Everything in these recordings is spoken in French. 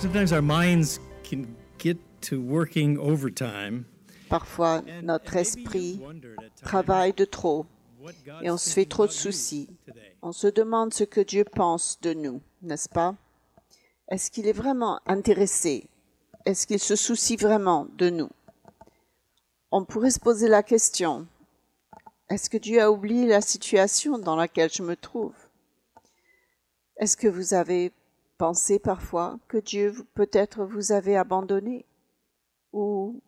Sometimes our minds can get to working overtime. Parfois, notre esprit travaille de trop et on se fait trop de soucis. On se demande ce que Dieu pense de nous, n'est-ce pas? Est-ce qu'il est vraiment intéressé? Est-ce qu'il se soucie vraiment de nous? On pourrait se poser la question, est-ce que Dieu a oublié la situation dans laquelle je me trouve? Est-ce que vous avez pensé parfois que Dieu peut-être vous avait abandonné? Ou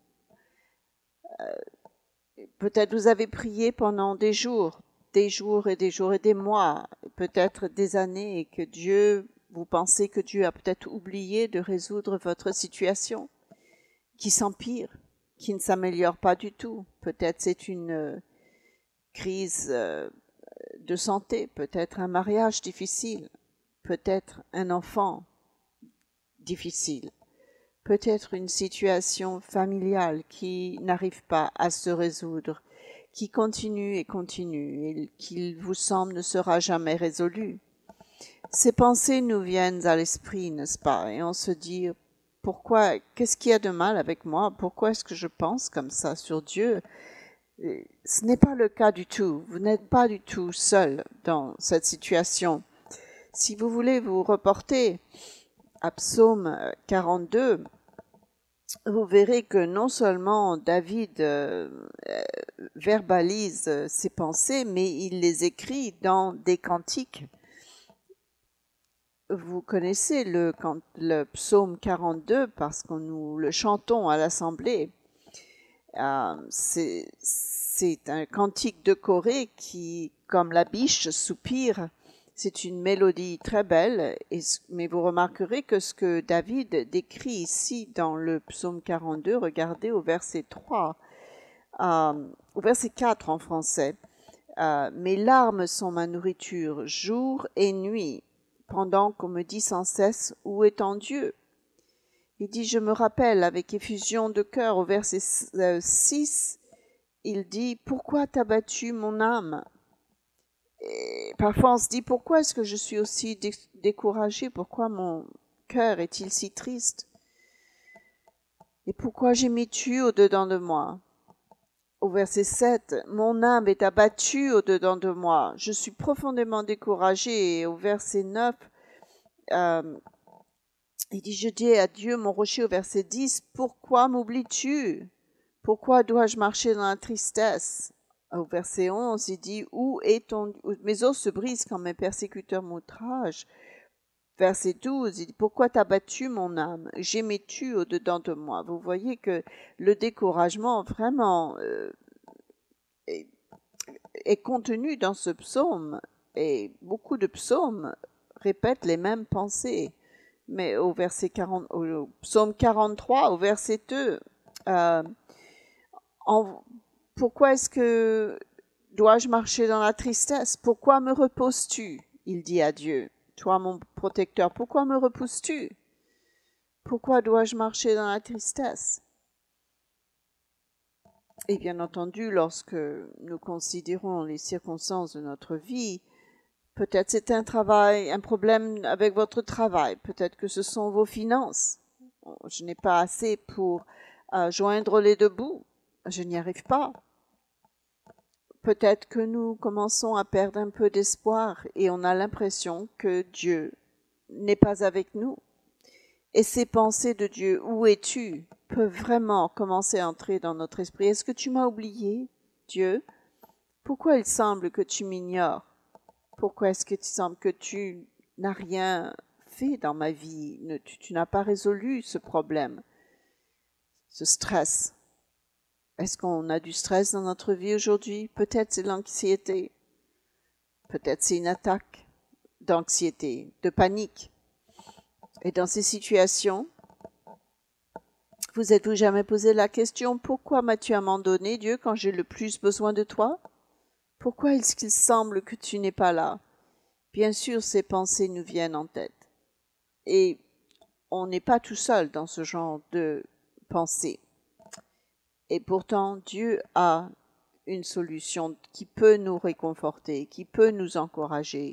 peut-être vous avez prié pendant des jours et des jours et des mois, peut-être des années, et que Dieu, vous pensez que Dieu a peut-être oublié de résoudre votre situation, qui s'empire, qui ne s'améliore pas du tout. Peut-être c'est une crise de santé, peut-être un mariage difficile, peut-être un enfant difficile, peut-être une situation familiale qui n'arrive pas à se résoudre, qui continue et qu'il vous semble ne sera jamais résolue. Ces pensées nous viennent à l'esprit, n'est-ce pas? Et on se dit, pourquoi, qu'est-ce qu'il y a de mal avec moi? Pourquoi est-ce que je pense comme ça sur Dieu? Ce n'est pas le cas du tout. Vous n'êtes pas du tout seul dans cette situation. Si vous voulez vous reporter à Psaume 42, vous verrez que non seulement David verbalise ses pensées, mais il les écrit dans des cantiques. Vous connaissez le psaume 42 parce que nous le chantons à l'Assemblée. C'est un cantique de Corée qui, comme la biche, soupire. C'est une mélodie très belle, mais vous remarquerez que ce que David décrit ici dans le psaume 42, regardez au verset 3, au verset 4 en français. Mes larmes sont ma nourriture, jour et nuit, pendant qu'on me dit sans cesse, où est ton Dieu? Il dit, je me rappelle avec effusion de cœur au verset 6, il dit, pourquoi t'as battu mon âme? Et parfois on se dit, pourquoi est-ce que je suis aussi découragée? Pourquoi mon cœur est-il si triste? Et pourquoi gémis-tu au-dedans de moi? Au verset 7, mon âme est abattue au-dedans de moi. Je suis profondément découragée. Et au verset 9, il dit, je dis à Dieu, mon rocher, au verset 10, pourquoi m'oublies-tu? Pourquoi dois-je marcher dans la tristesse? Au verset 11, il dit, où est ton... Mes os se brisent quand mes persécuteurs m'outragent. Verset 12, il dit, pourquoi t'as battu mon âme? Gémais-tu au-dedans de moi? Vous voyez que le découragement vraiment est contenu dans ce psaume. Et beaucoup de psaumes répètent les mêmes pensées. Mais au psaume 43, au verset 2, pourquoi est-ce que dois-je marcher dans la tristesse? Pourquoi me reposes-tu? Il dit à Dieu, toi mon protecteur, pourquoi me repousses-tu? Pourquoi dois-je marcher dans la tristesse? Et bien entendu, lorsque nous considérons les circonstances de notre vie, peut-être c'est un problème avec votre travail, peut-être que ce sont vos finances. Je n'ai pas assez pour joindre les deux bouts, je n'y arrive pas. Peut-être que nous commençons à perdre un peu d'espoir et on a l'impression que Dieu n'est pas avec nous. Et ces pensées de Dieu, où es-tu, peuvent vraiment commencer à entrer dans notre esprit. Est-ce que tu m'as oublié, Dieu? Pourquoi il semble que tu m'ignores? Pourquoi est-ce que tu sembles que tu n'as rien fait dans ma vie? Tu n'as pas résolu ce problème, ce stress. Est-ce qu'on a du stress dans notre vie aujourd'hui? Peut-être c'est l'anxiété. Peut-être c'est une attaque d'anxiété, de panique. Et dans ces situations, vous êtes-vous jamais posé la question, pourquoi m'as-tu abandonné, Dieu, quand j'ai le plus besoin de toi? Pourquoi est-ce qu'il semble que tu n'es pas là? Bien sûr, ces pensées nous viennent en tête. Et on n'est pas tout seul dans ce genre de pensée. Et pourtant, Dieu a une solution qui peut nous réconforter, qui peut nous encourager,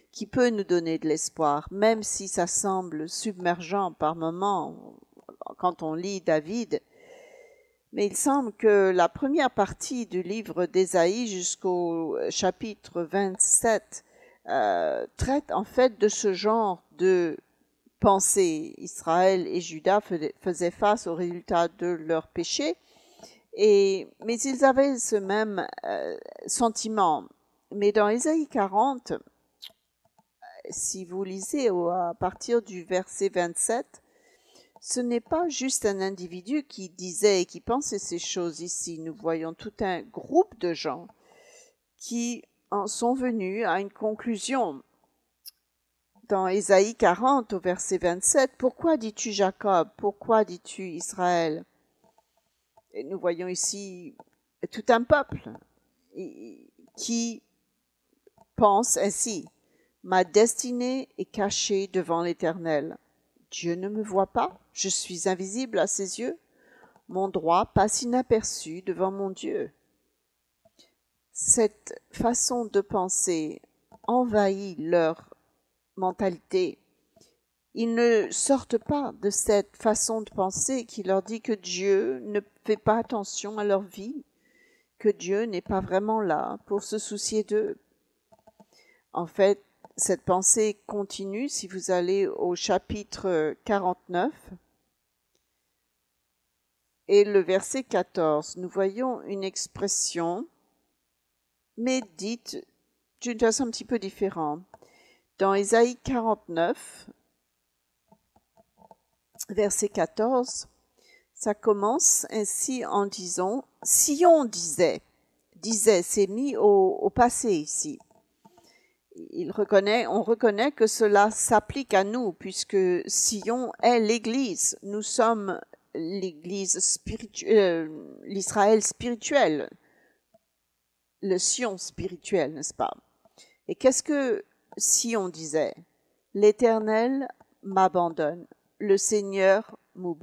qui peut nous donner de l'espoir, même si ça semble submergent par moments quand on lit David. Mais il semble que la première partie du livre d'Ésaïe jusqu'au chapitre 27 traite en fait de ce genre de pensée. Israël et Juda faisaient face aux résultats de leurs péchés, mais ils avaient ce même sentiment. Mais dans Ésaïe 40, si vous lisez à partir du verset 27, ce n'est pas juste un individu qui disait et qui pensait ces choses ici. Nous voyons tout un groupe de gens qui en sont venus à une conclusion. Dans Ésaïe 40, au verset 27, « Pourquoi dis-tu Jacob? Pourquoi dis-tu Israël ?» Et nous voyons ici tout un peuple qui pense ainsi. « Ma destinée est cachée devant l'Éternel. Dieu ne me voit pas, je suis invisible à ses yeux. Mon droit passe inaperçu devant mon Dieu. » Cette façon de penser envahit leur mentalité. Ils ne sortent pas de cette façon de penser qui leur dit que Dieu ne fait pas attention à leur vie, que Dieu n'est pas vraiment là pour se soucier d'eux. En fait, cette pensée continue si vous allez au chapitre 49 et le verset 14. Nous voyons une expression, mais dite d'une façon un petit peu différente. Dans Ésaïe 49, verset 14, ça commence ainsi en disant « Sion disait », c'est mis au passé ici. On reconnaît que cela s'applique à nous, puisque Sion est l'Église. Nous sommes l'Église spirituelle, l'Israël spirituel, le Sion spirituel, n'est-ce pas? Et qu'est-ce que Sion disait? « L'Éternel m'abandonne, le Seigneur m'oublie. »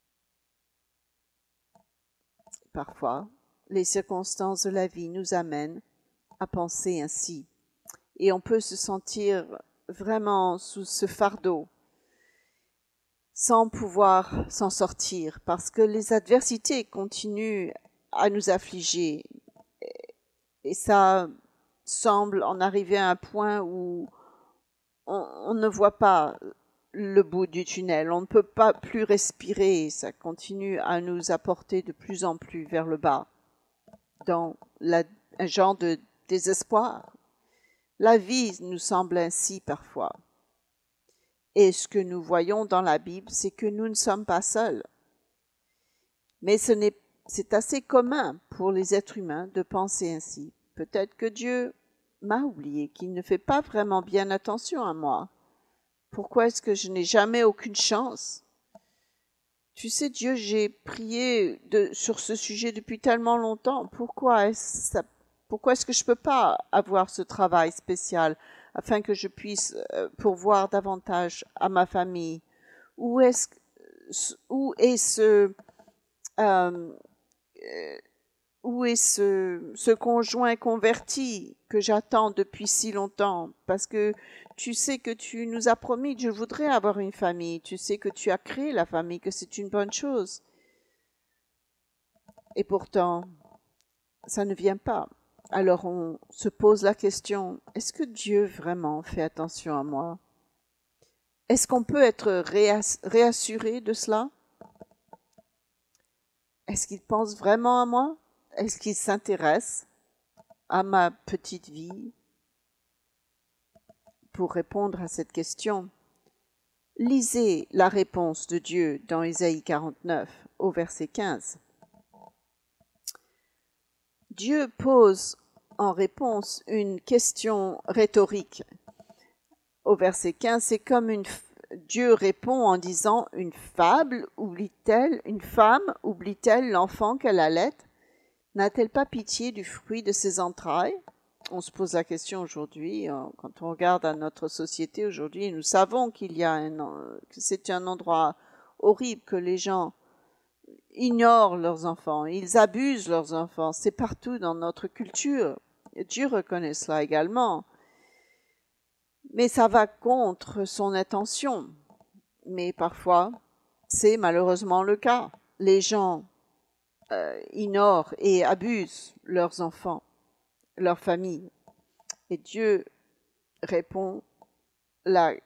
Parfois, les circonstances de la vie nous amènent à penser ainsi. Et on peut se sentir vraiment sous ce fardeau sans pouvoir s'en sortir parce que les adversités continuent à nous affliger. Et ça semble en arriver à un point où on ne voit pas le bout du tunnel. On ne peut pas plus respirer. Ça continue à nous apporter de plus en plus vers le bas dans un genre de désespoir. La vie nous semble ainsi parfois. Et ce que nous voyons dans la Bible, c'est que nous ne sommes pas seuls. Mais c'est assez commun pour les êtres humains de penser ainsi. Peut-être que Dieu m'a oublié, qu'il ne fait pas vraiment bien attention à moi. Pourquoi est-ce que je n'ai jamais aucune chance? Tu sais, Dieu, j'ai prié sur ce sujet depuis tellement longtemps. Pourquoi est-ce que je ne peux pas avoir ce travail spécial afin que je puisse pourvoir davantage à ma famille? Où est ce conjoint converti que j'attends depuis si longtemps? Parce que tu sais que tu nous as promis que je voudrais avoir une famille. Tu sais que tu as créé la famille, que c'est une bonne chose. Et pourtant, ça ne vient pas. Alors on se pose la question, est-ce que Dieu vraiment fait attention à moi? Est-ce qu'on peut être réassuré de cela? Est-ce qu'il pense vraiment à moi? Est-ce qu'il s'intéresse à ma petite vie? Pour répondre à cette question, lisez la réponse de Dieu dans Ésaïe 49 au verset 15. Dieu pose en réponse une question rhétorique. Au verset 15, c'est comme Dieu répond en disant « Une femme oublie-t-elle l'enfant qu'elle allait? N'a-t-elle pas pitié du fruit de ses entrailles ?» On se pose la question aujourd'hui, quand on regarde à notre société aujourd'hui, nous savons que c'est un endroit horrible, que les gens ignorent leurs enfants, ils abusent leurs enfants, c'est partout dans notre culture. Dieu reconnaît cela également. Mais ça va contre son intention. Mais parfois, c'est malheureusement le cas. Les gens ignorent et abusent leurs enfants, leur famille. Et Dieu répond là,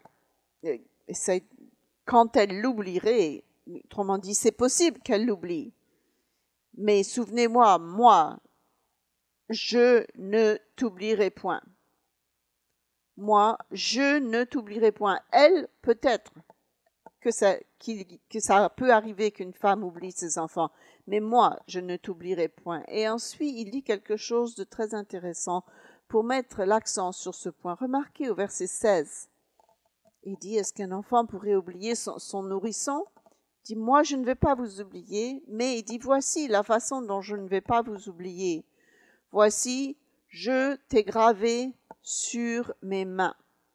quand elle l'oublierait, autrement dit, c'est possible qu'elle l'oublie. Mais souvenez-moi, moi, je ne t'oublierai point. Moi, je ne t'oublierai point. Elle, peut-être que ça peut arriver qu'une femme oublie ses enfants, mais moi, je ne t'oublierai point. Et ensuite, il dit quelque chose de très intéressant pour mettre l'accent sur ce point. Remarquez au verset 16, il dit, est-ce qu'un enfant pourrait oublier son nourrisson? Il dit, moi, je ne vais pas vous oublier, mais il dit, voici la façon dont je ne vais pas vous oublier. Voici, je t'ai gravé sur mes mains.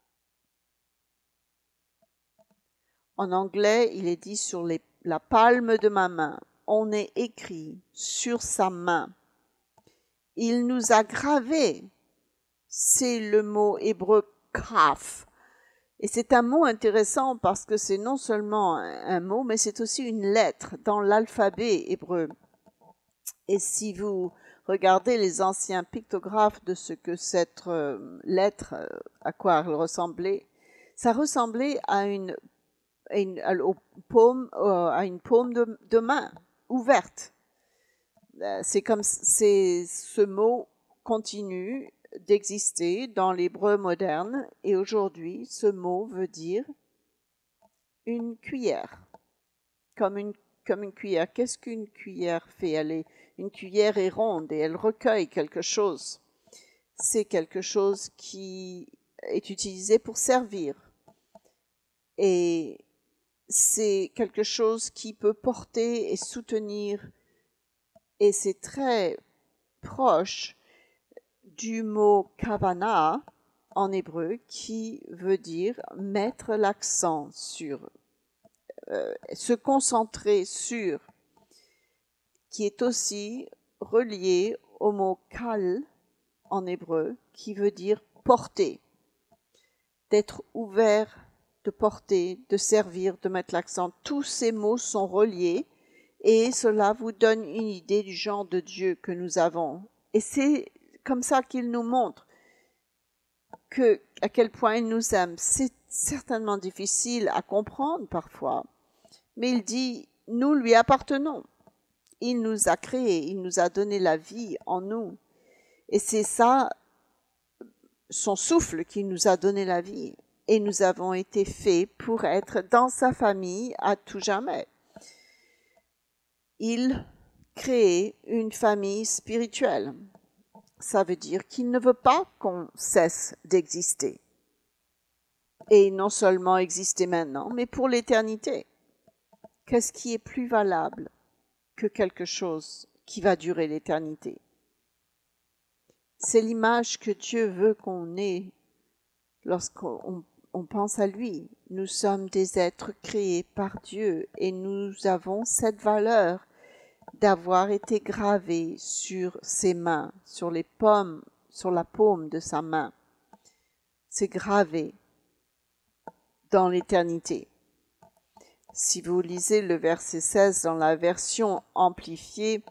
En anglais, il est dit sur la palme de ma main. On est écrit sur sa main. Il nous a gravés. C'est le mot hébreu kaf. Et c'est un mot intéressant parce que c'est non seulement un mot, mais c'est aussi une lettre dans l'alphabet hébreu. Et si vous regardez les anciens pictographes de ce que cette lettre, à quoi elle ressemblait, ça ressemblait à une paume de main ouverte. Ce mot continue d'exister dans l'hébreu moderne et aujourd'hui, ce mot veut dire une cuillère, comme une cuillère. Qu'est-ce qu'une cuillère fait? Une cuillère est ronde et elle recueille quelque chose. C'est quelque chose qui est utilisé pour servir. Et c'est quelque chose qui peut porter et soutenir. Et c'est très proche du mot kavana en hébreu qui veut dire mettre l'accent sur, se concentrer sur, qui est aussi relié au mot kal en hébreu qui veut dire porter, d'être ouvert, de porter, de servir, de mettre l'accent. Tous ces mots sont reliés et cela vous donne une idée du genre de Dieu que nous avons. Et c'est comme ça qu'il nous montre à quel point il nous aime. C'est certainement difficile à comprendre parfois, mais il dit, nous lui appartenons. Il nous a créés, il nous a donné la vie en nous. Et c'est ça, son souffle qui nous a donné la vie. Et nous avons été faits pour être dans sa famille à tout jamais. Il crée une famille spirituelle. Ça veut dire qu'il ne veut pas qu'on cesse d'exister. Et non seulement exister maintenant, mais pour l'éternité. Qu'est-ce qui est plus valable que quelque chose qui va durer l'éternité? C'est l'image que Dieu veut qu'on ait lorsqu'on pense à lui. Nous sommes des êtres créés par Dieu et nous avons cette valeur d'avoir été gravés sur ses mains, sur la paume de sa main. C'est gravé dans l'éternité. Si vous lisez le verset 16 dans la version amplifiée,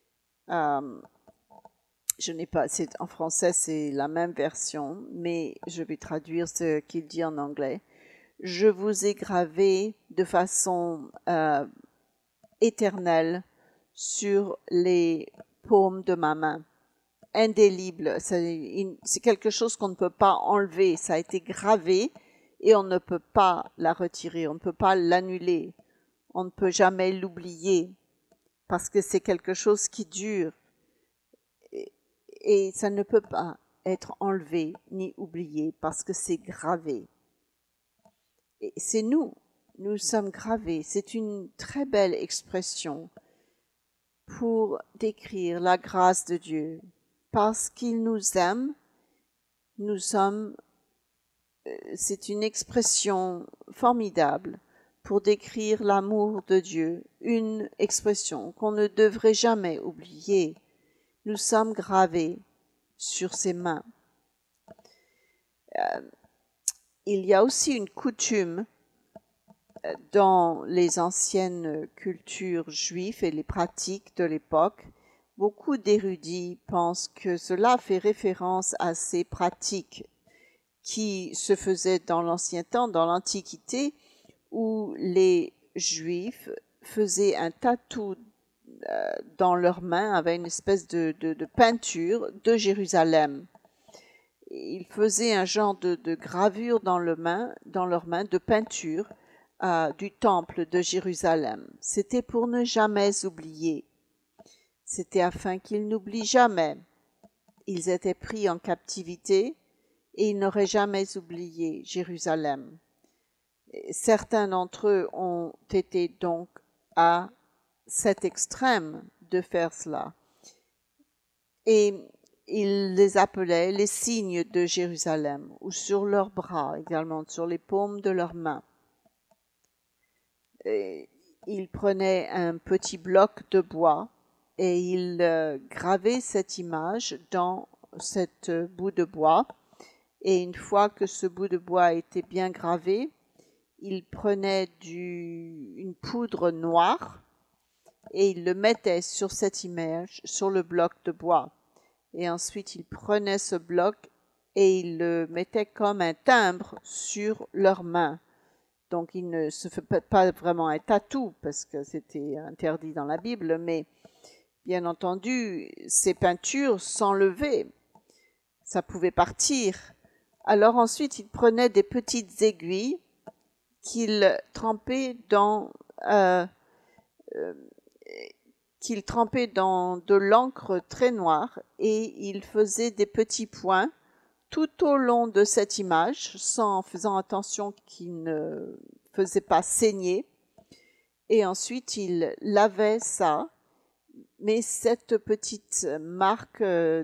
en français c'est la même version, mais je vais traduire ce qu'il dit en anglais. Je vous ai gravé de façon éternelle sur les paumes de ma main. Indélébile, c'est quelque chose qu'on ne peut pas enlever, ça a été gravé et on ne peut pas la retirer, on ne peut pas l'annuler, on ne peut jamais l'oublier parce que c'est quelque chose qui dure et ça ne peut pas être enlevé ni oublié parce que c'est gravé. Et c'est nous sommes gravés, c'est une très belle expression pour décrire la grâce de Dieu. Parce qu'il nous aime, c'est une expression formidable pour décrire l'amour de Dieu, une expression qu'on ne devrait jamais oublier. Nous sommes gravés sur ses mains. il y a aussi une coutume dans les anciennes cultures juives et les pratiques de l'époque. Beaucoup d'érudits pensent que cela fait référence à ces pratiques qui se faisaient dans l'ancien temps, dans l'Antiquité, où les Juifs faisaient un tatou dans leurs mains avec une espèce de peinture de Jérusalem. Ils faisaient un genre de gravure dans leurs mains de peinture du temple de Jérusalem. C'était pour ne jamais oublier. C'était afin qu'ils n'oublient jamais. Ils étaient pris en captivité et ils n'auraient jamais oublié Jérusalem. Certains d'entre eux ont été donc à cet extrême de faire cela. Et ils les appelaient les signes de Jérusalem, ou sur leurs bras également, sur les paumes de leurs mains. Et ils prenaient un petit bloc de bois et ils gravaient cette image dans cette bout de bois. Et une fois que ce bout de bois était bien gravé, ils prenaient une poudre noire et ils le mettaient sur cette image, sur le bloc de bois. Et ensuite, ils prenaient ce bloc et ils le mettaient comme un timbre sur leurs mains. Donc, il ne se fait pas vraiment un tatou parce que c'était interdit dans la Bible, mais bien entendu, ces peintures s'enlevaient. Ça pouvait partir. Alors ensuite, ils prenaient des petites aiguilles qu'ils trempaient dans de l'encre très noire et ils faisaient des petits points tout au long de cette image, en faisant attention qu'il ne faisait pas saigner. Et ensuite, ils lavaient ça, mais cette petite marque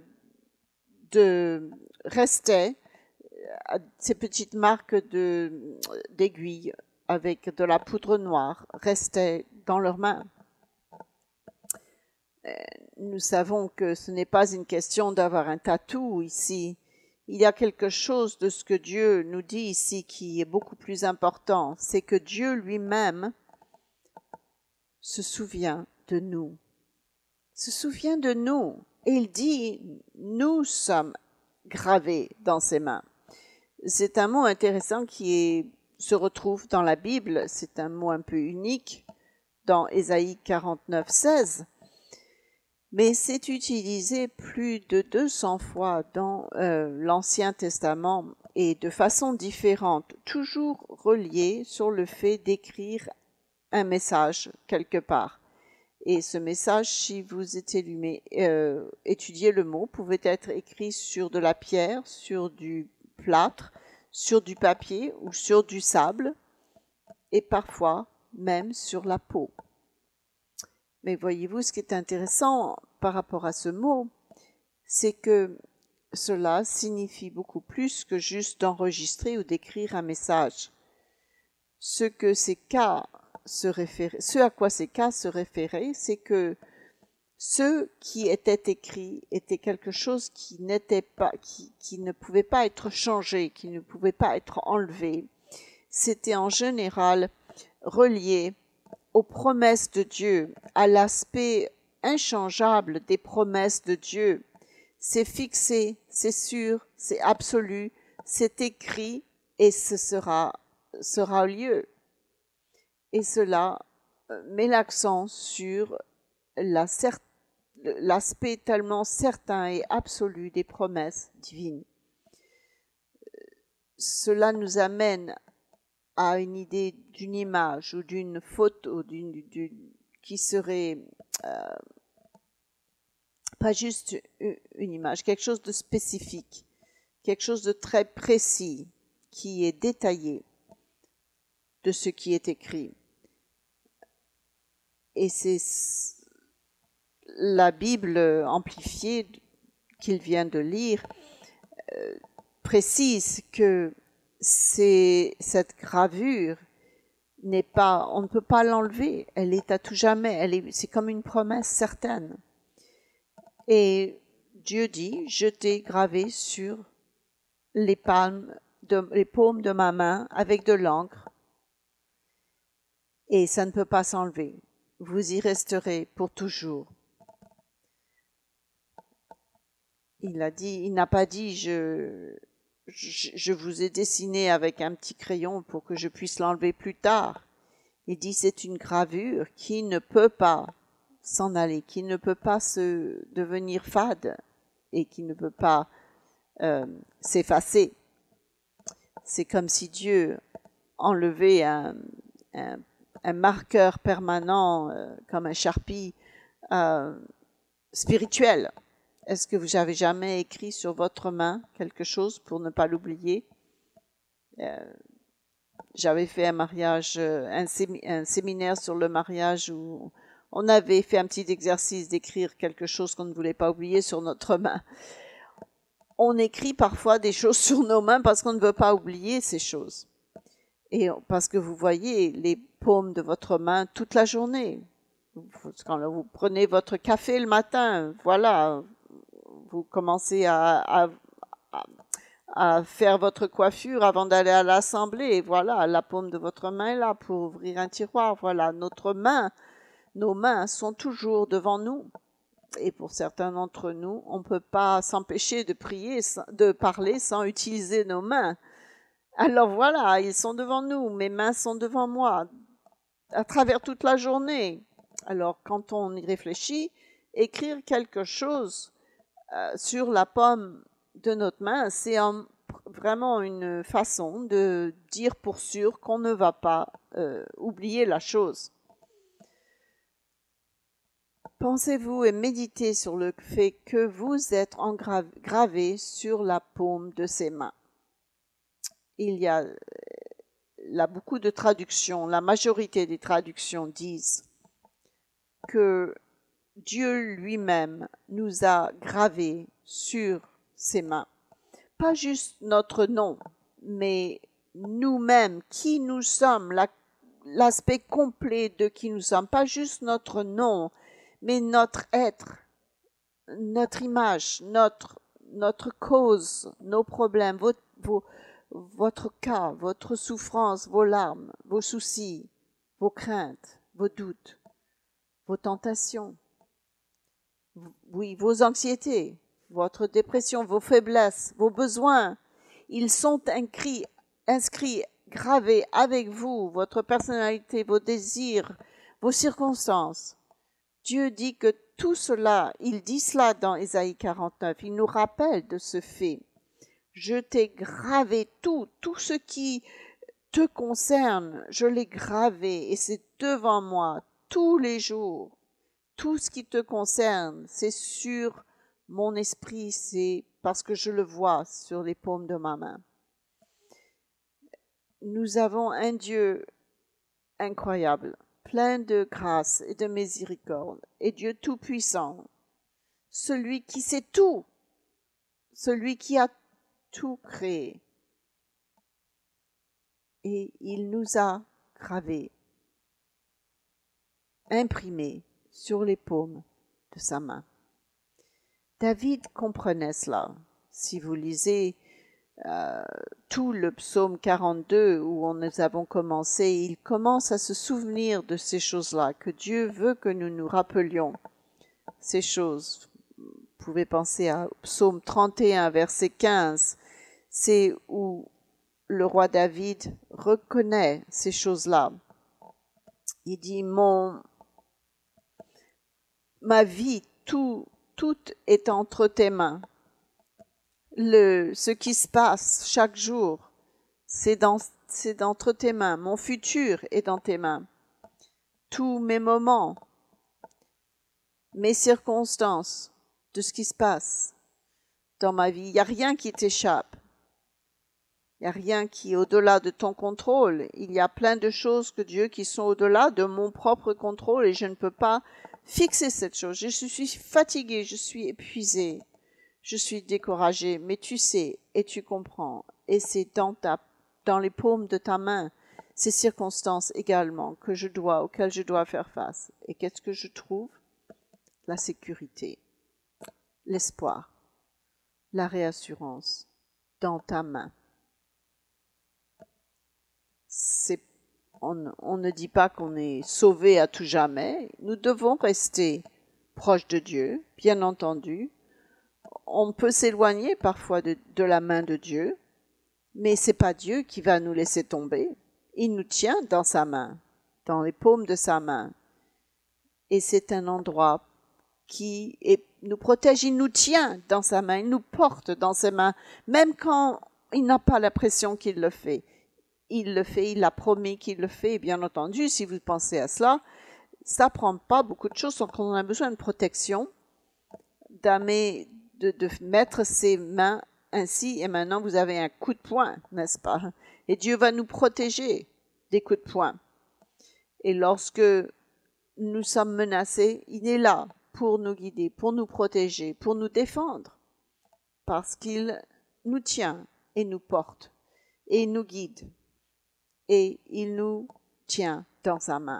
restait, ces petites marques d'aiguilles avec de la poudre noire restaient dans leurs mains. Nous savons que ce n'est pas une question d'avoir un tatou ici. Il y a quelque chose de ce que Dieu nous dit ici qui est beaucoup plus important. C'est que Dieu lui-même se souvient de nous. Se souvient de nous. Et il dit, nous sommes gravés dans ses mains. C'est un mot intéressant se retrouve dans la Bible. C'est un mot un peu unique dans Ésaïe 49, 16. Mais c'est utilisé plus de 200 fois dans l'Ancien Testament et de façon différente, toujours relié sur le fait d'écrire un message quelque part. Et ce message, si vous étudiez le mot, pouvait être écrit sur de la pierre, sur du plâtre, sur du papier ou sur du sable, et parfois même sur la peau. Mais voyez-vous, ce qui est intéressant par rapport à ce mot, c'est que cela signifie beaucoup plus que juste d'enregistrer ou d'écrire un message. Ce à quoi ces cas se référaient, c'est que ce qui était écrit était quelque chose qui ne pouvait pas être changé, qui ne pouvait pas être enlevé. C'était en général relié aux promesses de Dieu, à l'aspect inchangeable des promesses de Dieu. C'est fixé, c'est sûr, c'est absolu, c'est écrit et ce sera lieu. Et cela met l'accent sur l'aspect tellement certain et absolu des promesses divines. Cela nous amène à une idée d'une image ou d'une photo qui serait pas juste une image, quelque chose de spécifique, quelque chose de très précis qui est détaillé de ce qui est écrit. Et c'est la Bible amplifiée qu'il vient de lire précise que cette gravure on ne peut pas l'enlever, elle est à tout jamais, c'est comme une promesse certaine. Et Dieu dit, je t'ai gravé sur les palmes les paumes de ma main avec de l'encre et ça ne peut pas s'enlever. Vous y resterez pour toujours. Il n'a pas dit je vous ai dessiné avec un petit crayon pour que je puisse l'enlever plus tard. Il dit c'est une gravure qui ne peut pas s'en aller, qui ne peut pas se devenir fade et qui ne peut pas s'effacer. C'est comme si Dieu enlevait un marqueur permanent comme un charpie spirituel. Est-ce que vous avez jamais écrit sur votre main quelque chose pour ne pas l'oublier? J'avais fait un mariage, un séminaire sur le mariage où on avait fait un petit exercice d'écrire quelque chose qu'on ne voulait pas oublier sur notre main. On écrit parfois des choses sur nos mains parce qu'on ne veut pas oublier ces choses. Et parce que vous voyez les paumes de votre main toute la journée. Quand vous prenez votre café le matin, voilà, vous commencez à faire votre coiffure avant d'aller à l'assemblée. Et voilà, la paume de votre main est là pour ouvrir un tiroir. Voilà, nos mains sont toujours devant nous. Et pour certains d'entre nous, on ne peut pas s'empêcher de parler sans utiliser nos mains. Alors voilà, ils sont devant nous, mes mains sont devant moi, à travers toute la journée. Alors quand on y réfléchit, écrire quelque chose sur la paume de notre main, c'est vraiment une façon de dire pour sûr qu'on ne va pas oublier la chose. Pensez-vous et méditez sur le fait que vous êtes gravé sur la paume de ses mains. Il y a là beaucoup de traductions, la majorité des traductions disent que Dieu lui-même nous a gravés sur ses mains. Pas juste notre nom, mais nous-mêmes, qui nous sommes, l'aspect complet de qui nous sommes. Pas juste notre nom, mais notre être, notre image, notre cause, nos problèmes, votre cas, votre souffrance, vos larmes, vos soucis, vos craintes, vos doutes, vos tentations, oui, vos anxiétés, votre dépression, vos faiblesses, vos besoins, ils sont inscrits, gravés avec vous, votre personnalité, vos désirs, vos circonstances. Dieu dit que tout cela, il dit cela dans Ésaïe 49, il nous rappelle de ce fait. Je t'ai gravé tout ce qui te concerne, je l'ai gravé et c'est devant moi tous les jours. Tout ce qui te concerne, c'est sur mon esprit, c'est parce que je le vois sur les paumes de ma main. Nous avons un Dieu incroyable, plein de grâce et de miséricorde, et Dieu tout-puissant, celui qui sait tout, celui qui a tout créé. Et il nous a gravés, imprimés sur les paumes de sa main. David comprenait cela. Si vous lisez tout le psaume 42 où nous avons commencé, il commence à se souvenir de ces choses-là, que Dieu veut que nous nous rappelions ces choses. Vous pouvez penser à psaume 31, verset 15, c'est où le roi David reconnaît ces choses-là. Il dit, ma vie, tout est entre tes mains. Ce qui se passe chaque jour, c'est entre tes mains. Mon futur est dans tes mains. Tous mes moments, mes circonstances, de ce qui se passe dans ma vie, il n'y a rien qui t'échappe. Il n'y a rien qui est au-delà de ton contrôle. Il y a plein de choses que Dieu qui sont au-delà de mon propre contrôle et je ne peux pas fixer cette chose. Je suis fatiguée, je suis épuisée, je suis découragée, mais tu sais et tu comprends. Et c'est dans les paumes de ta main, ces circonstances également auxquelles je dois faire face. Et qu'est-ce que je trouve? La sécurité, l'espoir, la réassurance dans ta main. On ne dit pas qu'on est sauvé à tout jamais. Nous devons rester proches de Dieu, bien entendu. On peut s'éloigner parfois de la main de Dieu, mais c'est pas Dieu qui va nous laisser tomber. Il nous tient dans sa main, dans les paumes de sa main. Et c'est un endroit qui nous protège, il nous tient dans sa main, il nous porte dans ses mains, même quand il n'a pas l'impression qu'il le fait. Il le fait, il a promis qu'il le fait, et bien entendu, si vous pensez à cela, ça prend pas beaucoup de choses, donc on a besoin de protection, de mettre ses mains ainsi, et maintenant vous avez un coup de poing, n'est-ce pas? Et Dieu va nous protéger des coups de poing. Et lorsque nous sommes menacés, il est là pour nous guider, pour nous protéger, pour nous défendre, parce qu'il nous tient et nous porte, et nous guide, et il nous tient dans sa main.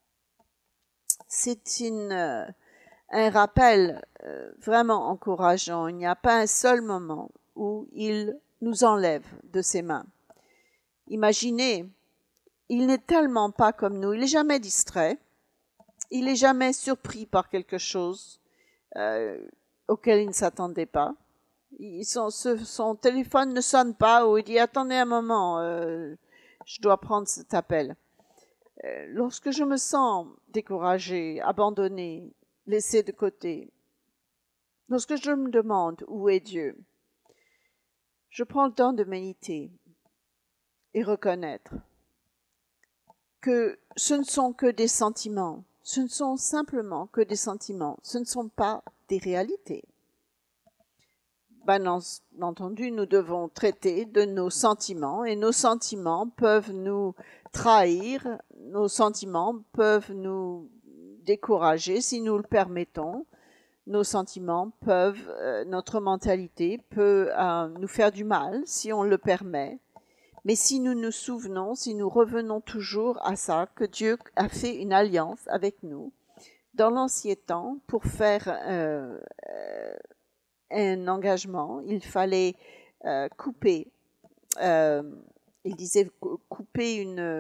C'est un rappel vraiment encourageant. Il n'y a pas un seul moment où il nous enlève de ses mains. Imaginez, il n'est tellement pas comme nous, il n'est jamais distrait, il n'est jamais surpris par quelque chose auquel il ne s'attendait pas. Son téléphone ne sonne pas ou il dit « Attendez un moment, je dois prendre cet appel ». Lorsque je me sens découragée, abandonnée, laissée de côté, lorsque je me demande où est Dieu, je prends le temps de méditer et reconnaître que ce ne sont que des sentiments, ce ne sont simplement que des sentiments, ce ne sont pas des réalités. Bien entendu, nous devons traiter de nos sentiments et nos sentiments peuvent nous trahir, nos sentiments peuvent nous décourager si nous le permettons. Nos sentiments peuvent, notre mentalité peut nous faire du mal si on le permet. Mais si nous nous souvenons, si nous revenons toujours à ça, que Dieu a fait une alliance avec nous dans l'ancien temps pour faire un engagement, il fallait couper, il disait couper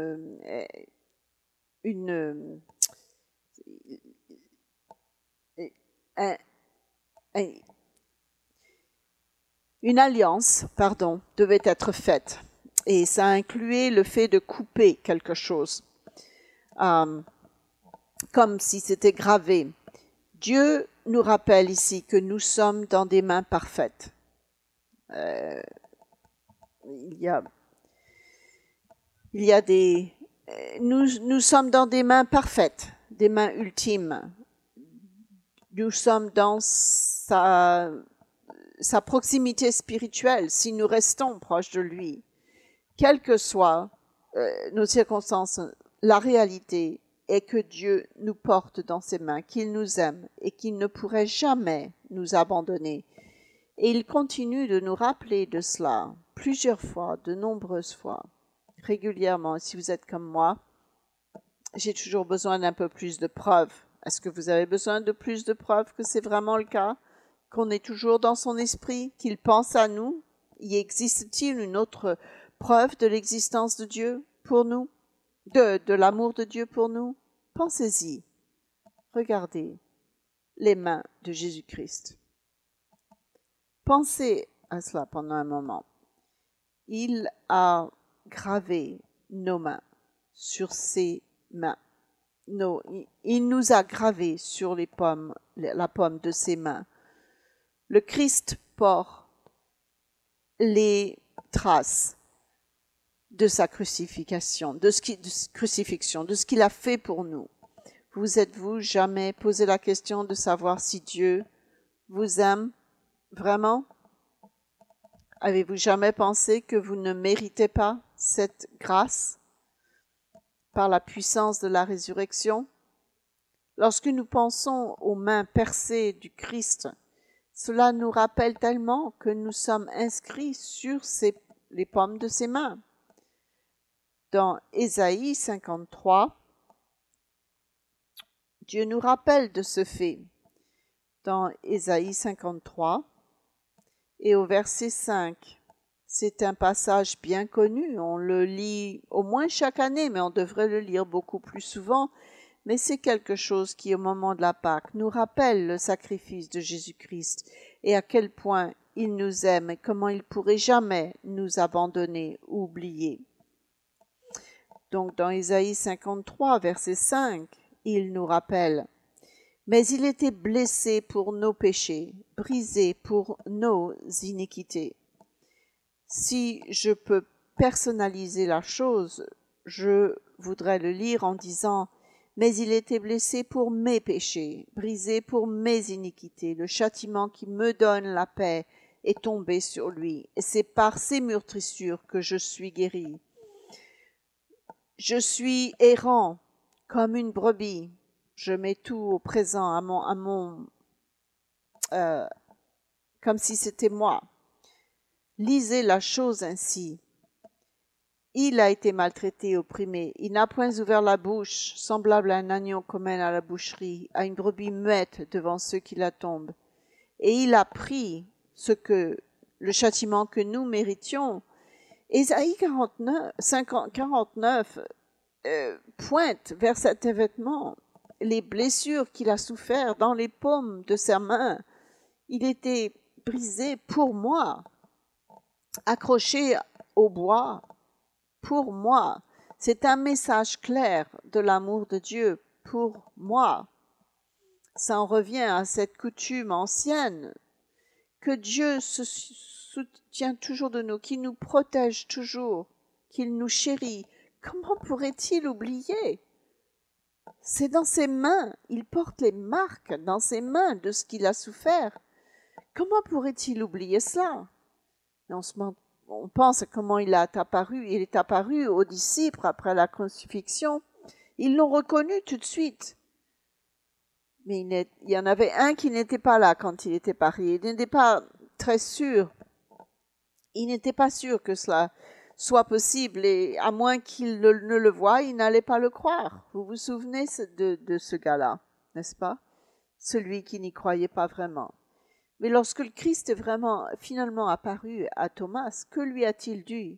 une alliance, devait être faite. Et ça incluait le fait de couper quelque chose, comme si c'était gravé. Dieu nous rappelle ici que nous sommes dans des mains parfaites. Nous sommes dans des mains parfaites, des mains ultimes. Nous sommes dans sa proximité spirituelle si nous restons proches de lui. Quelles que soient nos circonstances, la réalité est que Dieu nous porte dans ses mains, qu'il nous aime et qu'il ne pourrait jamais nous abandonner. Et il continue de nous rappeler de cela plusieurs fois, de nombreuses fois, régulièrement. Si vous êtes comme moi, j'ai toujours besoin d'un peu plus de preuves. Est-ce que vous avez besoin de plus de preuves que c'est vraiment le cas? Qu'on est toujours dans son esprit, qu'il pense à nous? Y existe-t-il une autre preuve de l'existence de Dieu pour nous, de l'amour de Dieu pour nous? Pensez-y. Regardez les mains de Jésus-Christ. Pensez à cela pendant un moment. Il a gravé nos mains sur ses mains. Il nous a gravés sur la paume de ses mains. Le Christ porte les traces de sa crucifixion, de ce qu'il a fait pour nous. Vous êtes-vous jamais posé la question de savoir si Dieu vous aime vraiment? Avez-vous jamais pensé que vous ne méritez pas cette grâce par la puissance de la résurrection? Lorsque nous pensons aux mains percées du Christ, cela nous rappelle tellement que nous sommes inscrits sur les paumes de ses mains. Dans Ésaïe 53, Dieu nous rappelle de ce fait. Dans Ésaïe 53 et au verset 5, C'est un passage bien connu, on le lit au moins chaque année, mais on devrait le lire beaucoup plus souvent. Mais c'est quelque chose qui, au moment de la Pâque, nous rappelle le sacrifice de Jésus-Christ et à quel point il nous aime et comment il pourrait jamais nous abandonner ou oublier. Donc dans Ésaïe 53, verset 5, il nous rappelle « Mais il était blessé pour nos péchés, brisé pour nos iniquités. » Si je peux personnaliser la chose, je voudrais le lire en disant « Mais il était blessé pour mes péchés, brisé pour mes iniquités. Le châtiment qui me donne la paix est tombé sur lui, et c'est par ses meurtrissures que je suis guéri. Je suis errant comme une brebis. Je mets tout au présent comme si c'était moi. Lisez la chose ainsi. Il a été maltraité, opprimé. Il n'a point ouvert la bouche, semblable à un agneau qu'on mène à la boucherie, à une brebis muette devant ceux qui la tombent. Et il a pris le châtiment que nous méritions. Ésaïe 49 pointe vers cet événement les blessures qu'il a souffert dans les paumes de sa main. Il était brisé pour moi, accroché au bois pour moi. C'est un message clair de l'amour de Dieu pour moi. Ça en revient à cette coutume ancienne que Dieu se soutient toujours de nous, qu'il nous protège toujours, qu'il nous chérit. Comment pourrait-il oublier? C'est dans ses mains, il porte les marques dans ses mains de ce qu'il a souffert. Comment pourrait-il oublier cela? On pense à comment il est apparu aux disciples après la crucifixion. Ils l'ont reconnu tout de suite. Mais il y en avait un qui n'était pas là quand il était paru. Il n'était pas très sûr. Il n'était pas sûr que cela soit possible, et à moins qu'il ne le voie, il n'allait pas le croire. Vous vous souvenez de ce gars-là, n'est-ce pas? Celui qui n'y croyait pas vraiment. Mais lorsque le Christ est finalement apparu à Thomas, que lui a-t-il dit?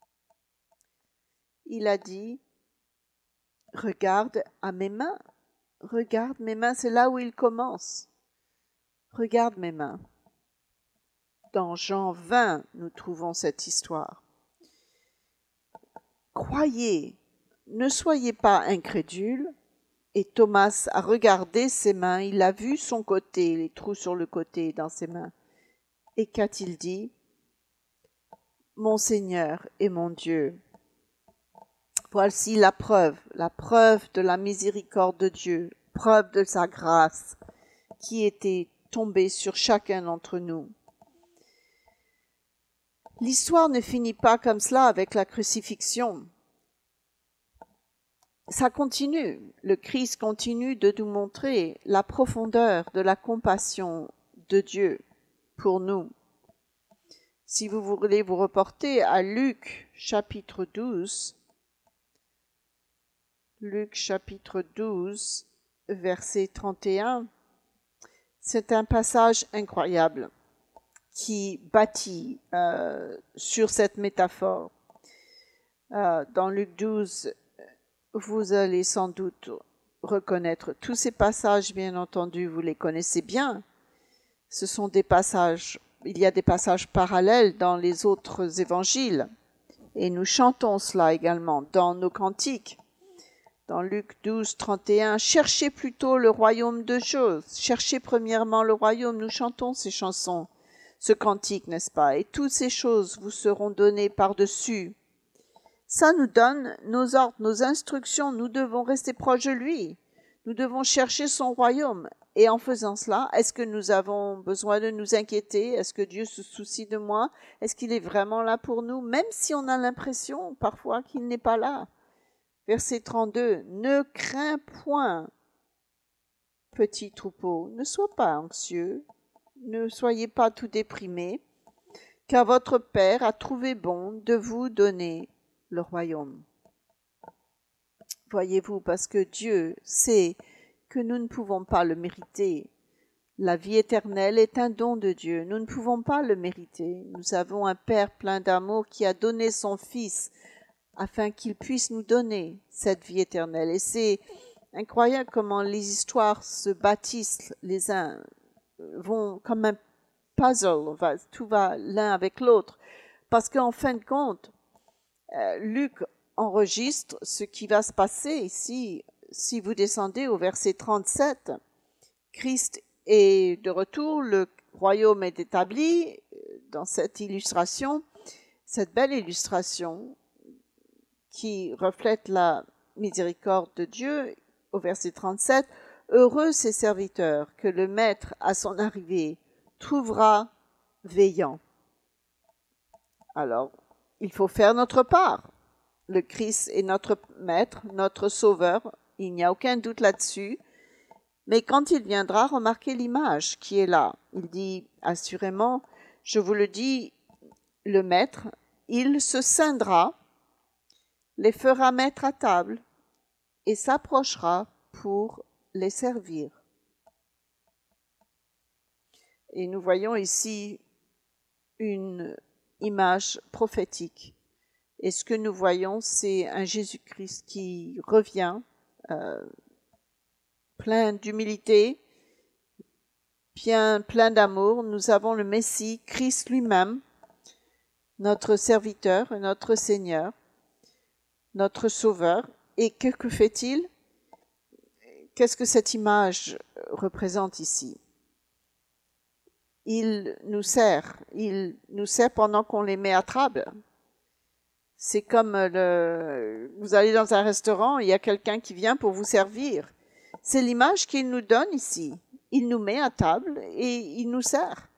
Il a dit, regarde à mes mains, regarde mes mains, c'est là où il commence. Regarde mes mains. Dans Jean 20, nous trouvons cette histoire. Croyez, ne soyez pas incrédules. Et Thomas a regardé ses mains, il a vu son côté, les trous sur le côté dans ses mains. Et qu'a-t-il dit? Mon Seigneur et mon Dieu. Voici la preuve de la miséricorde de Dieu, preuve de sa grâce qui était tombée sur chacun d'entre nous. L'histoire ne finit pas comme cela avec la crucifixion. Ça continue. Le Christ continue de nous montrer la profondeur de la compassion de Dieu pour nous. Si vous voulez vous reporter à Luc chapitre 12, verset 31, c'est un passage incroyable qui bâtit sur cette métaphore. Dans Luc 12, vous allez sans doute reconnaître tous ces passages, bien entendu, vous les connaissez bien. Ce sont des passages, il y a des passages parallèles dans les autres évangiles, et nous chantons cela également dans nos cantiques. Dans Luc 12, 31, « Cherchez plutôt le royaume de choses, cherchez premièrement le royaume », nous chantons ces chansons, ce cantique, n'est-ce pas? « Et toutes ces choses vous seront données par-dessus ». Ça nous donne nos ordres, nos instructions. Nous devons rester proches de lui. Nous devons chercher son royaume. Et en faisant cela, est-ce que nous avons besoin de nous inquiéter? Est-ce que Dieu se soucie de moi? Est-ce qu'il est vraiment là pour nous? Même si on a l'impression parfois qu'il n'est pas là. Verset 32. Ne crains point, petit troupeau. Ne sois pas anxieux. Ne soyez pas tout déprimés. Car votre Père a trouvé bon de vous donner le royaume. Voyez-vous, parce que Dieu sait que nous ne pouvons pas le mériter. La vie éternelle est un don de Dieu. Nous ne pouvons pas le mériter. Nous avons un Père plein d'amour qui a donné son Fils afin qu'il puisse nous donner cette vie éternelle. Et c'est incroyable comment les histoires se bâtissent les uns, vont comme un puzzle, tout va l'un avec l'autre. Parce qu'en fin de compte, Luc enregistre ce qui va se passer ici. Si vous descendez au verset 37, Christ est de retour, le royaume est établi. Dans cette illustration, cette belle illustration qui reflète la miséricorde de Dieu, au verset 37, « Heureux ces serviteurs que le maître, à son arrivée, trouvera veillant. » Alors, il faut faire notre part. Le Christ est notre maître, notre sauveur, il n'y a aucun doute là-dessus. Mais quand il viendra, remarquez l'image qui est là. Il dit, assurément, je vous le dis, le maître, il se scindra, les fera mettre à table et s'approchera pour les servir. Et nous voyons ici une image prophétique. Et ce que nous voyons, c'est un Jésus-Christ qui revient, plein d'humilité, plein d'amour. Nous avons le Messie, Christ lui-même, notre serviteur, notre Seigneur, notre Sauveur. Et que fait-il? Qu'est-ce que cette image représente ici? Il nous sert pendant qu'on les met à table. C'est comme vous allez dans un restaurant, il y a quelqu'un qui vient pour vous servir. C'est l'image qu'il nous donne ici. Il nous met à table et il nous sert.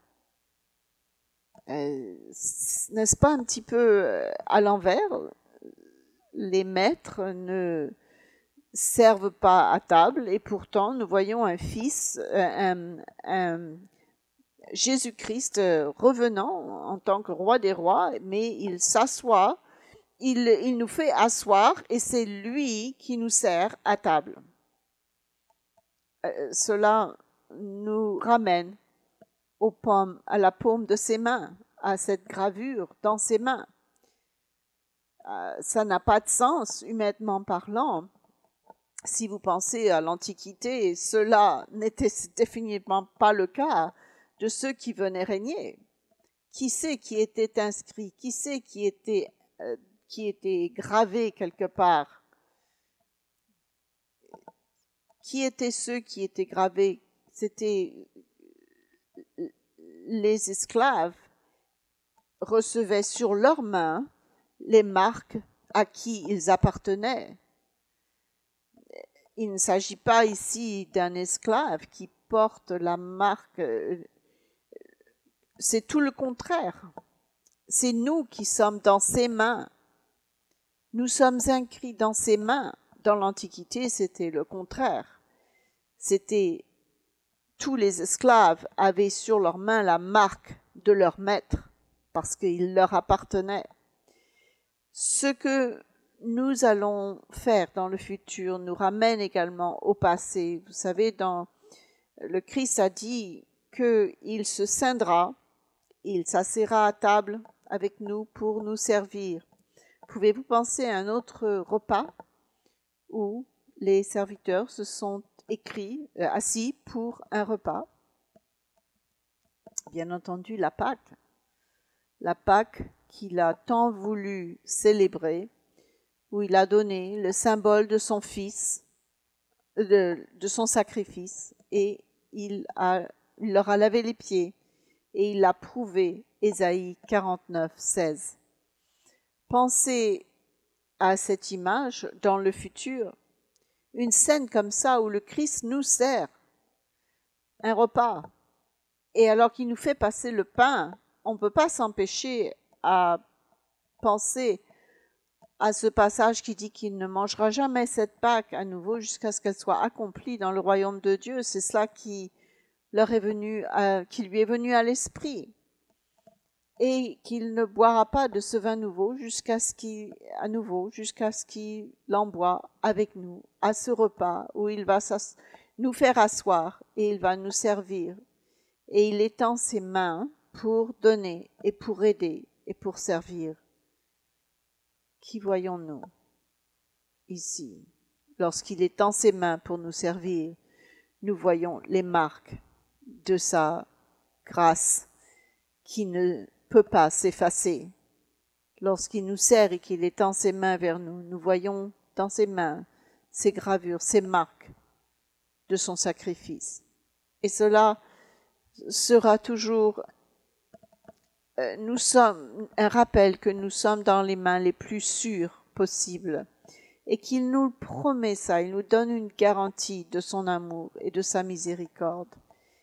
N'est-ce pas un petit peu à l'envers? Les maîtres ne servent pas à table et pourtant nous voyons un fils, un Jésus-Christ revenant en tant que roi des rois, mais il s'assoit, il nous fait asseoir et c'est lui qui nous sert à table. Cela nous ramène à la paume de ses mains, à cette gravure dans ses mains. Ça n'a pas de sens, humainement parlant. Si vous pensez à l'Antiquité, cela n'était définitivement pas le cas de ceux qui venaient régner. Qui sait qui était inscrit? Qui sait qui était gravé quelque part? Qui étaient ceux qui étaient gravés? C'était les esclaves recevaient sur leurs mains les marques à qui ils appartenaient. Il ne s'agit pas ici d'un esclave qui porte la marque. C'est tout le contraire. C'est nous qui sommes dans ses mains. Nous sommes inscrits dans ses mains. Dans l'Antiquité, c'était le contraire. C'était tous les esclaves avaient sur leurs mains la marque de leur maître parce qu'il leur appartenait. Ce que nous allons faire dans le futur nous ramène également au passé. Vous savez, le Christ a dit qu'il se scindra, il s'assiera à table avec nous pour nous servir. Pouvez-vous penser à un autre repas où les serviteurs se sont assis pour un repas? Bien entendu, la Pâque. La Pâque qu'il a tant voulu célébrer, où il a donné le symbole de son Fils, de son sacrifice, et il leur a lavé les pieds, et il a prouvé, Ésaïe 49, 16. Pensez à cette image dans le futur, une scène comme ça où le Christ nous sert un repas, et alors qu'il nous fait passer le pain, on ne peut pas s'empêcher à penser à ce passage qui dit qu'il ne mangera jamais cette Pâque à nouveau jusqu'à ce qu'elle soit accomplie dans le royaume de Dieu. C'est cela qui lui est venu à l'esprit. Et qu'il ne boira pas de ce vin nouveau jusqu'à ce qu'il en boit avec nous à ce repas où il va nous faire asseoir et il va nous servir et il étend ses mains pour donner et pour aider et pour servir. Qui voyons-nous ici? Lorsqu'il étend ses mains pour nous servir, nous voyons les marques de sa grâce qui ne peut pas s'effacer. Lorsqu'il nous sert et qu'il étend ses mains vers nous, nous voyons dans ses mains ces gravures, ces marques de son sacrifice. Et cela sera toujours un rappel que nous sommes dans les mains les plus sûres possibles et qu'il nous promet ça, il nous donne une garantie de son amour et de sa miséricorde.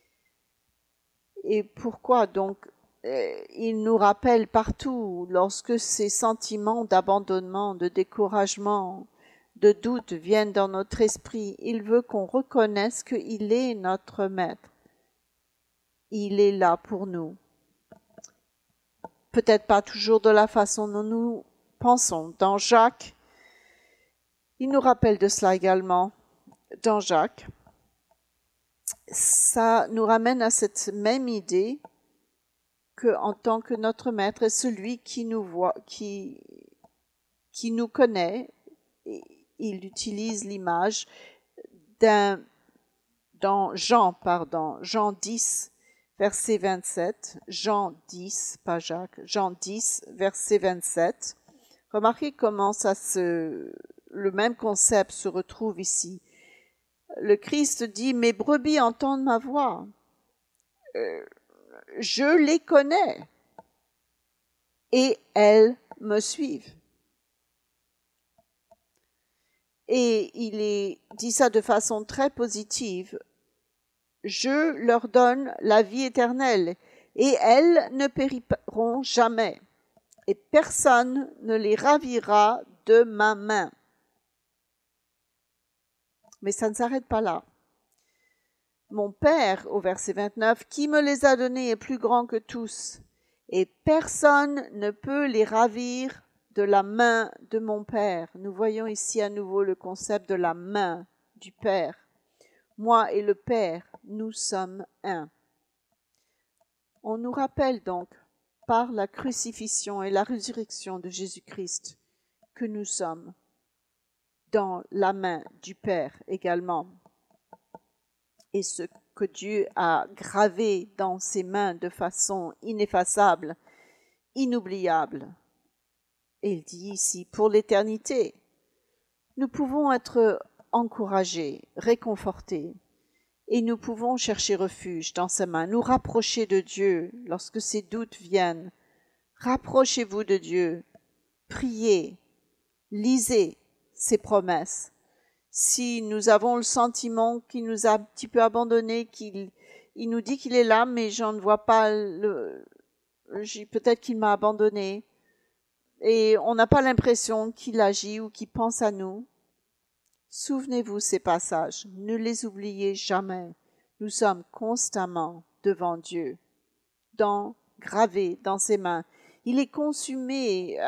Et pourquoi donc il nous rappelle partout, lorsque ces sentiments d'abandonnement, de découragement, de doute viennent dans notre esprit, il veut qu'on reconnaisse qu'il est notre maître. Il est là pour nous. Peut-être pas toujours de la façon dont nous pensons. Dans Jacques, il nous rappelle de cela également. Dans Jacques, ça nous ramène à cette même idée qu'en tant que notre maître est celui qui nous voit, qui nous connaît. Il utilise l'image dans Jean 10, verset 27, Jean 10, pas Jacques, Jean 10, verset 27. Remarquez comment le même concept se retrouve ici. Le Christ dit « Mes brebis entendent ma voix. Je les connais et elles me suivent. » Et il dit ça de façon très positive. Je leur donne la vie éternelle et elles ne périront jamais et personne ne les ravira de ma main. Mais ça ne s'arrête pas là. Mon Père, au verset 29, qui me les a donnés est plus grand que tous et personne ne peut les ravir de la main de mon Père. Nous voyons ici à nouveau le concept de la main du Père. Moi et le Père, nous sommes un. On nous rappelle donc, par la crucifixion et la résurrection de Jésus-Christ, que nous sommes dans la main du Père également. Et ce que Dieu a gravé dans ses mains de façon ineffaçable, inoubliable. Et il dit ici, pour l'éternité, nous pouvons être encouragés, réconfortés, et nous pouvons chercher refuge dans sa main, nous rapprocher de Dieu lorsque ces doutes viennent. Rapprochez-vous de Dieu, priez, lisez ses promesses. Si nous avons le sentiment qu'il nous a un petit peu abandonnés, il nous dit qu'il est là, mais je ne vois pas peut-être qu'il m'a abandonné, et on n'a pas l'impression qu'il agit ou qu'il pense à nous. Souvenez-vous ces passages, ne les oubliez jamais. Nous sommes constamment devant Dieu, gravés dans ses mains. Il est consumé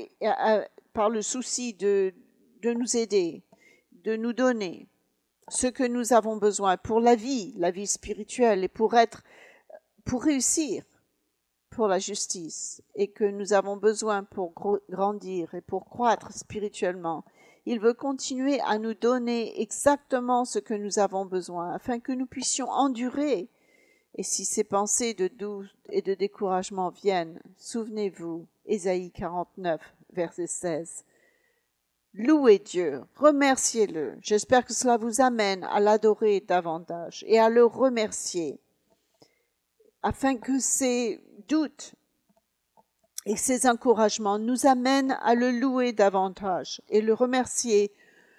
par le souci de nous aider, de nous donner ce que nous avons besoin pour la vie spirituelle et pour réussir, pour la justice, et que nous avons besoin pour grandir et pour croître spirituellement. Il veut continuer à nous donner exactement ce que nous avons besoin, afin que nous puissions endurer. Et si ces pensées de doute et de découragement viennent, souvenez-vous, Ésaïe 49, verset 16. Louez Dieu, remerciez-le. J'espère que cela vous amène à l'adorer davantage et à le remercier, afin que ces doutes et ces encouragements nous amènent à le louer davantage et le remercier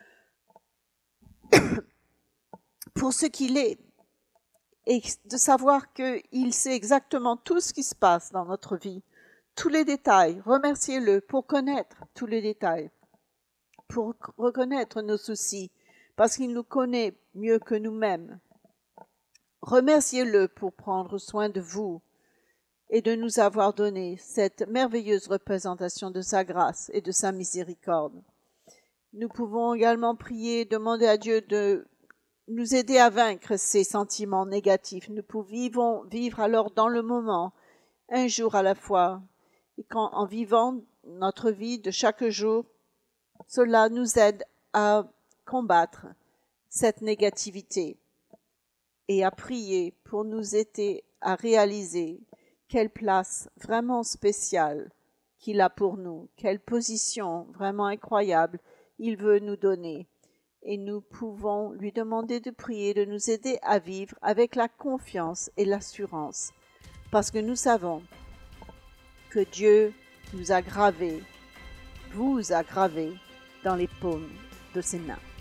pour ce qu'il est, et de savoir qu'il sait exactement tout ce qui se passe dans notre vie, tous les détails. Remerciez-le pour connaître tous les détails, pour reconnaître nos soucis, parce qu'il nous connaît mieux que nous-mêmes. Remerciez-le pour prendre soin de vous et de nous avoir donné cette merveilleuse représentation de sa grâce et de sa miséricorde. Nous pouvons également prier, demander à Dieu de nous aider à vaincre ces sentiments négatifs. Nous pouvons vivre alors dans le moment, un jour à la fois. Et en vivant notre vie de chaque jour, cela nous aide à combattre cette négativité et à prier pour nous aider à réaliser quelle place vraiment spéciale qu'il a pour nous, quelle position vraiment incroyable il veut nous donner. Et nous pouvons lui demander de prier, de nous aider à vivre avec la confiance et l'assurance, parce que nous savons que Dieu nous a gravés, vous a gravés dans les paumes de ses mains.